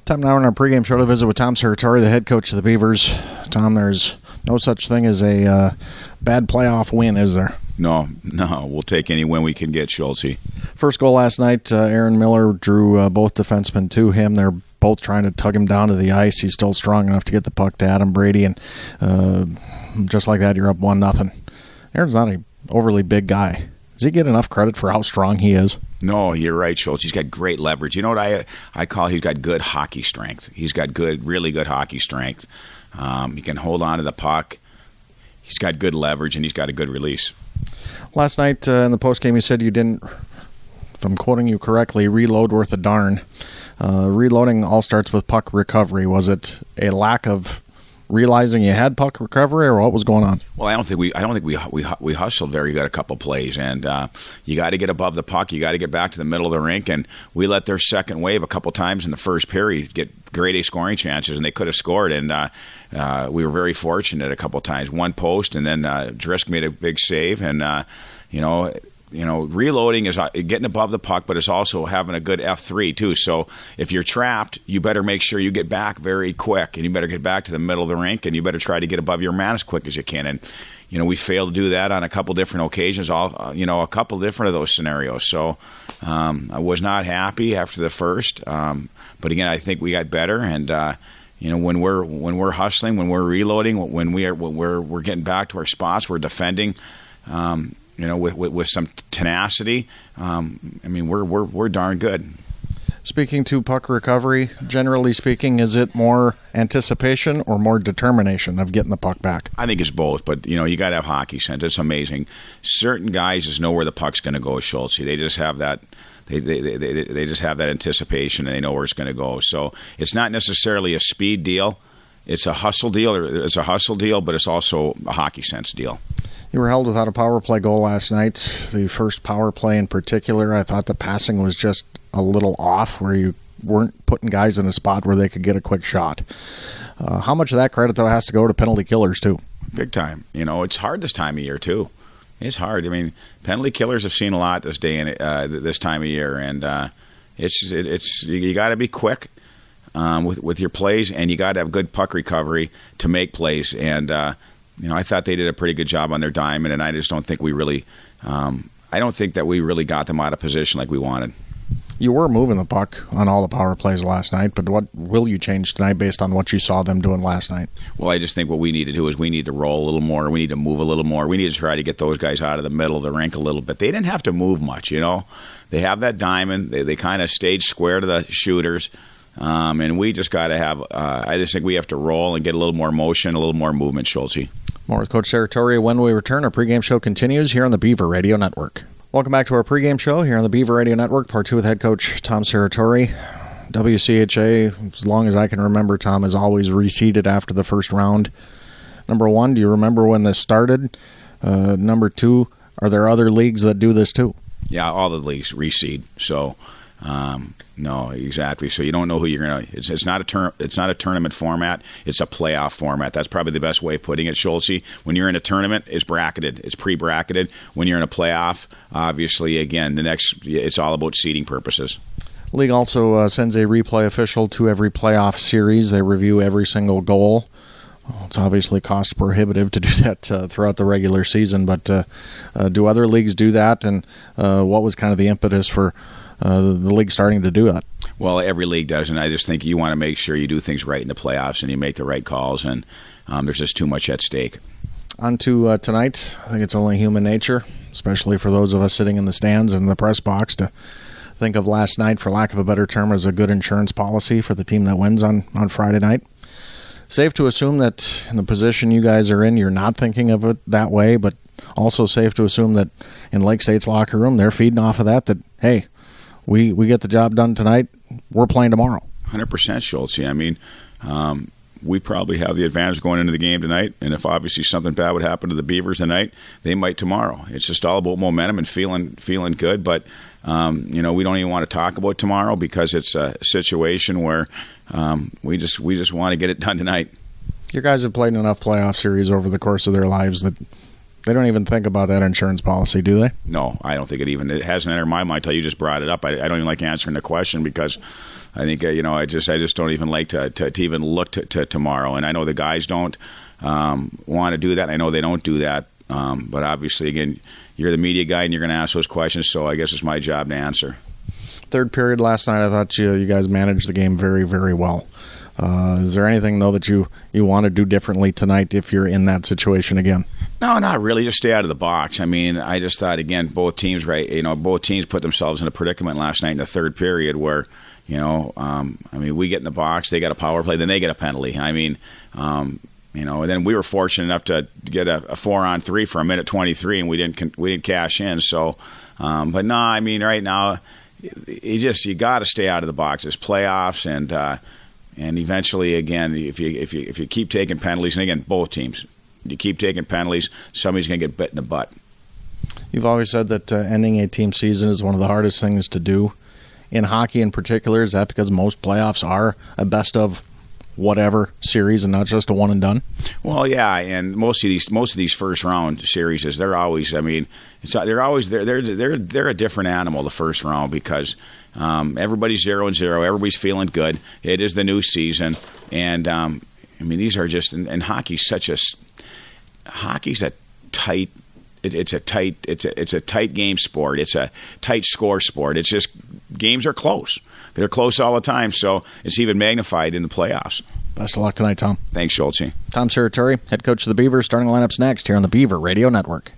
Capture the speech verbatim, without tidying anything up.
Time now in our pregame show to visit with Tom Serratore, the head coach of the Beavers. Tom, there's no such thing as a uh, bad playoff win, is there? No, no. We'll take any win we can get, Schultze. First goal last night, uh, Aaron Miller drew uh, both defensemen to him. They're both trying to tug him down to the ice. He's still strong enough to get the puck to Adam Brady, and uh, just like that, you're up one nothing. Aaron's not an overly big guy. Does he get enough credit for how strong he is? No, you're right, Schultz. He's got great leverage. You know what I I call he's got good hockey strength. He's got good, really good hockey strength. Um, he can hold on to the puck. He's got good leverage, and he's got a good release. Last night uh, in the postgame, you said you didn't, if I'm quoting you correctly, reload worth a darn. Uh, reloading all starts with puck recovery. Was it a lack of realizing you had puck recovery, or what was going on? Well, I don't think we I don't think we we we hustled very good a couple plays, and uh, you got to get above the puck. You got to get back to the middle of the rink, and we let their second wave a couple times in the first period get grade A scoring chances, and they could have scored. And uh, uh, we were very fortunate a couple times. One post, and then uh, Drisk made a big save, and uh, you know. You know, reloading is getting above the puck, but it's also having a good F three, too. So if you're trapped, you better make sure you get back very quick, and you better get back to the middle of the rink, and you better try to get above your man as quick as you can. And, you know, we failed to do that on a couple different occasions, all uh, you know, a couple different of those scenarios. So um, I was not happy after the first. Um, but, again, I think we got better, and uh, you know, when we're when we're hustling, when we're reloading, when we are when we're we're getting back to our spots, we're defending. Um, You know, with, with with some tenacity, um, I mean, we're we're we're darn good. Speaking to puck recovery, generally speaking, is it more anticipation or more determination of getting the puck back? I think it's both, but you know, you got to have hockey sense. It's amazing. Certain guys just know where the puck's going to go, Schultze. They just have that. They, they they they just have that anticipation, and they know where it's going to go. So it's not necessarily a speed deal. It's a hustle deal. Or it's a hustle deal, but it's also a hockey sense deal. You were held without a power play goal last night. The first power play in particular, I thought the passing was just a little off, where you weren't putting guys in a spot where they could get a quick shot. Uh, how much of that credit, though, has to go to penalty killers, too? Big time. You know, it's hard this time of year, too. It's hard. I mean, penalty killers have seen a lot this day and uh, this time of year, and uh, it's it, it's you, you got to be quick um, with with your plays, and you got to have good puck recovery to make plays. And uh, you know, I thought they did a pretty good job on their diamond, and I just don't think we really um, I don't think that we really got them out of position like we wanted. You were moving the puck on all the power plays last night, but what will you change tonight based on what you saw them doing last night? Well, I just think what we need to do is we need to roll a little more. We need to move a little more. We need to try to get those guys out of the middle of the rink a little bit. They didn't have to move much, you know. They have that diamond. They, they kind of stayed square to the shooters. Um, and we just got to have uh, – I just think we have to roll and get a little more motion, a little more movement, Schultze. More with Coach Serratore when we return. Our pregame show continues here on the Beaver Radio Network. Welcome back to our pregame show here on the Beaver Radio Network, part two with head coach Tom Serratore. W C H A, as long as I can remember, Tom, has always reseeded after the first round. Number one, do you remember when this started? Uh, number two, are there other leagues that do this too? Yeah, all the leagues reseed. So, um, no, exactly. So you don't know who you're going to. It's, it's not a tur- It's not a tournament format. It's a playoff format. That's probably the best way of putting it, Schultze. When you're in a tournament, it's bracketed. It's pre-bracketed. When you're in a playoff, obviously, again, the next. It's all about seeding purposes. League also uh, sends a replay official to every playoff series. They review every single goal. Well, it's obviously cost prohibitive to do that uh, throughout the regular season, but uh, uh, do other leagues do that? And uh, what was kind of the impetus for uh, the league starting to do that? Well, every league does, and I just think you want to make sure you do things right in the playoffs and you make the right calls, and um, there's just too much at stake. On to uh, tonight. I think it's only human nature, especially for those of us sitting in the stands and in the press box, to think of last night, for lack of a better term, as a good insurance policy for the team that wins on, on Friday night. Safe to assume that in the position you guys are in, you're not thinking of it that way, but also safe to assume that in Lake State's locker room, they're feeding off of that, that, hey, we, we get the job done tonight, we're playing tomorrow. one hundred percent, Schultze. I mean, um, we probably have the advantage going into the game tonight, and if obviously something bad would happen to the Beavers tonight, they might tomorrow. It's just all about momentum and feeling feeling good, but um, you know, we don't even want to talk about tomorrow because it's a situation where um, we just we just want to get it done tonight. Your guys have played enough playoff series over the course of their lives that they don't even think about that insurance policy, do they? No, I don't think it even it hasn't entered my mind until you just brought it up. I, I don't even like answering the question because I think uh, you know I just I just don't even like to to, to even look to, to tomorrow. And I know the guys don't um, want to do that. I know they don't do that. Um, but obviously, again, you're the media guy and you're going to ask those questions. So I guess it's my job to answer. Third period last night, I thought you you guys managed the game very, very well. Uh, is there anything, though, that you, you want to do differently tonight if you're in that situation again? No, not really. Just stay out of the box. I mean, I just thought, again, both teams, right, you know, both teams put themselves in a predicament last night in the third period where, you know, um, I mean, we get in the box, they got a power play, then they get a penalty. I mean, um, you know, and then we were fortunate enough to get a, a four-on-three for a minute twenty-three, and we didn't we didn't cash in. So, um, but no, I mean, right now, you just you got to stay out of the box. It's playoffs, and uh, and eventually, again, if you if you if you keep taking penalties, and again, both teams, you keep taking penalties, somebody's going to get bit in the butt. You've always said that uh, ending a team season is one of the hardest things to do. In hockey, in particular, is that because most playoffs are a best of whatever series and not just a one and done? Well, yeah, and most of these most of these first round series is they're always. I mean, it's they're always they're they're they're they're a different animal the first round because um, everybody's zero and zero, everybody's feeling good. It is the new season, and um, I mean these are just and, and hockey's such a hockey's a tight. It, it's a tight. It's a it's a tight game sport. It's a tight score sport. It's just games are close. They're close all the time, so it's even magnified in the playoffs. Best of luck tonight, Tom. Thanks, Schultze. Tom Serratore, head coach of the Beavers. Starting lineups next here on the Beaver Radio Network.